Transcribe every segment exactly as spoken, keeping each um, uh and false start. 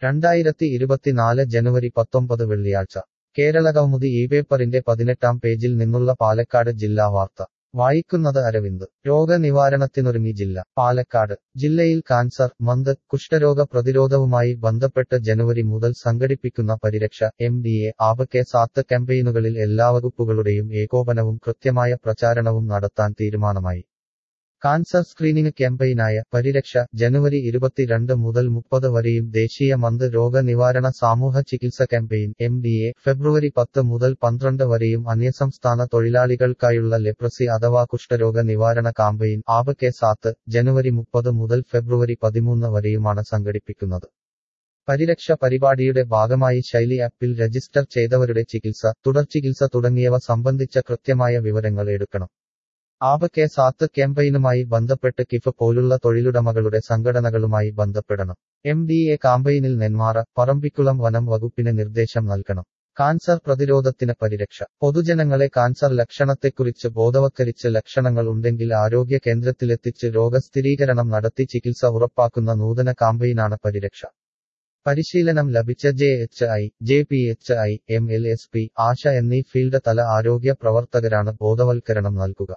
രണ്ടായിരത്തി ഇരുപത്തിനാല് ജനുവരി പത്തൊമ്പത് വെള്ളിയാഴ്ച കേരളകൗമുദി ഈ പേപ്പറിന്റെ പതിനെട്ടാം പേജിൽ നിന്നുള്ള പാലക്കാട് ജില്ലാ വാർത്ത വായിക്കുന്നത് അരവിന്ദ്. രോഗനിവാരണത്തിനൊരുങ്ങി ജില്ല. പാലക്കാട് ജില്ലയിൽ കാൻസർ, മന്ത്, കുഷ്ഠരോഗ പ്രതിരോധവുമായി ബന്ധപ്പെട്ട് ജനുവരി മുതൽ സംഘടിപ്പിക്കുന്ന Pariraksha, M D A, Aapke Saath ക്യാമ്പയിനുകളിൽ എല്ലാ വകുപ്പുകളുടെയും ഏകോപനവും കൃത്യമായ പ്രചാരണവും നടത്താൻ തീരുമാനമായി. കാൻസർ സ്ക്രീനിംഗ് ക്യാമ്പയിനായ പരിരക്ഷ ജനുവരി ഇരുപത്തിരണ്ട് മുതൽ മുപ്പത് വരെയും ദേശീയ മന്ത് രോഗനിവാരണ സാമൂഹ ചികിത്സ ക്യാമ്പയിൻ എം ഡി എ ഫെബ്രുവരി പത്ത് മുതൽ പന്ത്രണ്ട് വരെയും അന്യസംസ്ഥാന തൊഴിലാളികൾക്കായുള്ള ലെപ്രസി അഥവാ കുഷ്ഠരോഗ നിവാരണ കാമ്പയിൻ ആപക്കെ സാത്ത് ജനുവരി മുപ്പത് മുതൽ ഫെബ്രുവരി പതിമൂന്ന് വരെയുമാണ് സംഘടിപ്പിക്കുന്നത്. പരിരക്ഷ പരിപാടിയുടെ ഭാഗമായി ശൈലി ആപ്പിൽ രജിസ്റ്റർ ചെയ്തവരുടെ ചികിത്സ, തുടർചികിത്സ തുടങ്ങിയവ സംബന്ധിച്ച കൃത്യമായ വിവരങ്ങൾ എടുക്കണം. ആപക്കെ സാത്ത് ക്യാമ്പയിനുമായി ബന്ധപ്പെട്ട് കിഫ് പോലുള്ള തൊഴിലുടമകളുടെ സംഘടനകളുമായി ബന്ധപ്പെടണം. എം ഡി എ കാമ്പയിനിൽ നെന്മാറ, പറമ്പിക്കുളം വനം വകുപ്പിന് നിർദ്ദേശം നൽകണം. കാൻസർ പ്രതിരോധത്തിന് പരിരക്ഷ. പൊതുജനങ്ങളെ കാൻസർ ലക്ഷണത്തെക്കുറിച്ച് ബോധവത്കരിച്ച് ലക്ഷണങ്ങൾ ഉണ്ടെങ്കിൽ ആരോഗ്യ കേന്ദ്രത്തിലെത്തിച്ച് രോഗസ്ഥിരീകരണം നടത്തി ചികിത്സ ഉറപ്പാക്കുന്ന നൂതന കാമ്പയിനാണ് പരിരക്ഷ. പരിശീലനം ലഭിച്ച J H I, J P H I, M L S P, ASHA എന്നീ ഫീൽഡ് തല ആരോഗ്യ പ്രവർത്തകരാണ് ബോധവൽക്കരണം നൽകുക.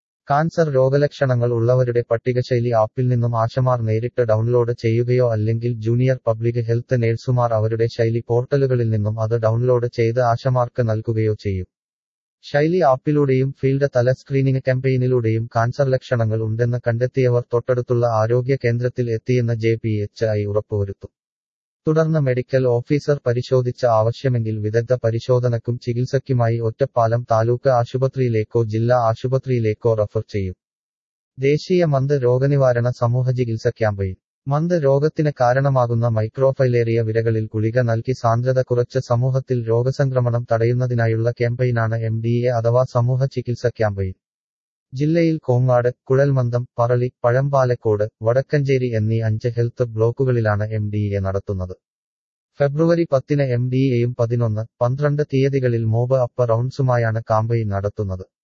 കാൻസർ രോഗലക്ഷണങ്ങൾ ഉള്ളവരുടെ പട്ടികശൈലി ആപ്പിൽ നിന്നും ആശമാർ നേരിട്ട് ഡൗൺലോഡ് ചെയ്യുകയോ അല്ലെങ്കിൽ ജൂനിയർ പബ്ലിക് ഹെൽത്ത് നേഴ്സുമാർ അവരുടെ ശൈലി പോർട്ടലുകളിൽ നിന്നും അത് ഡൗൺലോഡ് ചെയ്ത് ആശമാർക്ക് നൽകുകയോ ചെയ്യും. ശൈലി ആപ്പിലൂടെയും ഫീൽഡ് തല സ്ക്രീനിംഗ് ക്യാമ്പയിനിലൂടെയും കാൻസർ ലക്ഷണങ്ങൾ ഉണ്ടെന്ന് കണ്ടെത്തിയവർ തൊട്ടടുത്തുള്ള ആരോഗ്യ കേന്ദ്രത്തിൽ എത്തിയെന്ന് ജെ പി എച്ച് ഐ ഉറപ്പുവരുത്തും. തുടർന്ന് മെഡിക്കൽ ഓഫീസർ പരിശോധിച്ച ആവശ്യമെങ്കിൽ വിദഗ്ധ പരിശോധനക്കും ചികിത്സയ്ക്കുമായി ഒറ്റപ്പാലം താലൂക്ക് ആശുപത്രിയിലേക്കോ ജില്ലാ ആശുപത്രിയിലേക്കോ റഫർ ചെയ്യും. ദേശീയ മന്ത് രോഗനിവാരണ സമൂഹ ചികിത്സ ക്യാമ്പയിൻ. മന്ത് രോഗത്തിന് കാരണമാകുന്ന മൈക്രോഫൈലേറിയ വിരകളിൽ ഗുളിക നൽകി സാന്ദ്രത കുറച്ച് സമൂഹത്തിൽ രോഗസംക്രമണം തടയുന്നതിനായുള്ള ക്യാമ്പയിനാണ് എം ഡി എ അഥവാ സമൂഹ ചികിത്സ ക്യാമ്പയിൻ. ജില്ലയിൽ കോങ്ങാട്, കുഴൽമന്ദം, പറളി, പഴമ്പാലക്കോട്, വടക്കഞ്ചേരി എന്നീ അഞ്ച് ഹെൽത്ത് ബ്ലോക്കുകളിലാണ് എം ഡി എ നടത്തുന്നത്. ഫെബ്രുവരി പത്തിന് എം ഡി എയും പതിനൊന്ന്, പന്ത്രണ്ട് തീയതികളിൽ മോബ് അപ്പ് റൗണ്ട്സുമായാണ് കാമ്പയിൻ നടത്തുന്നത്.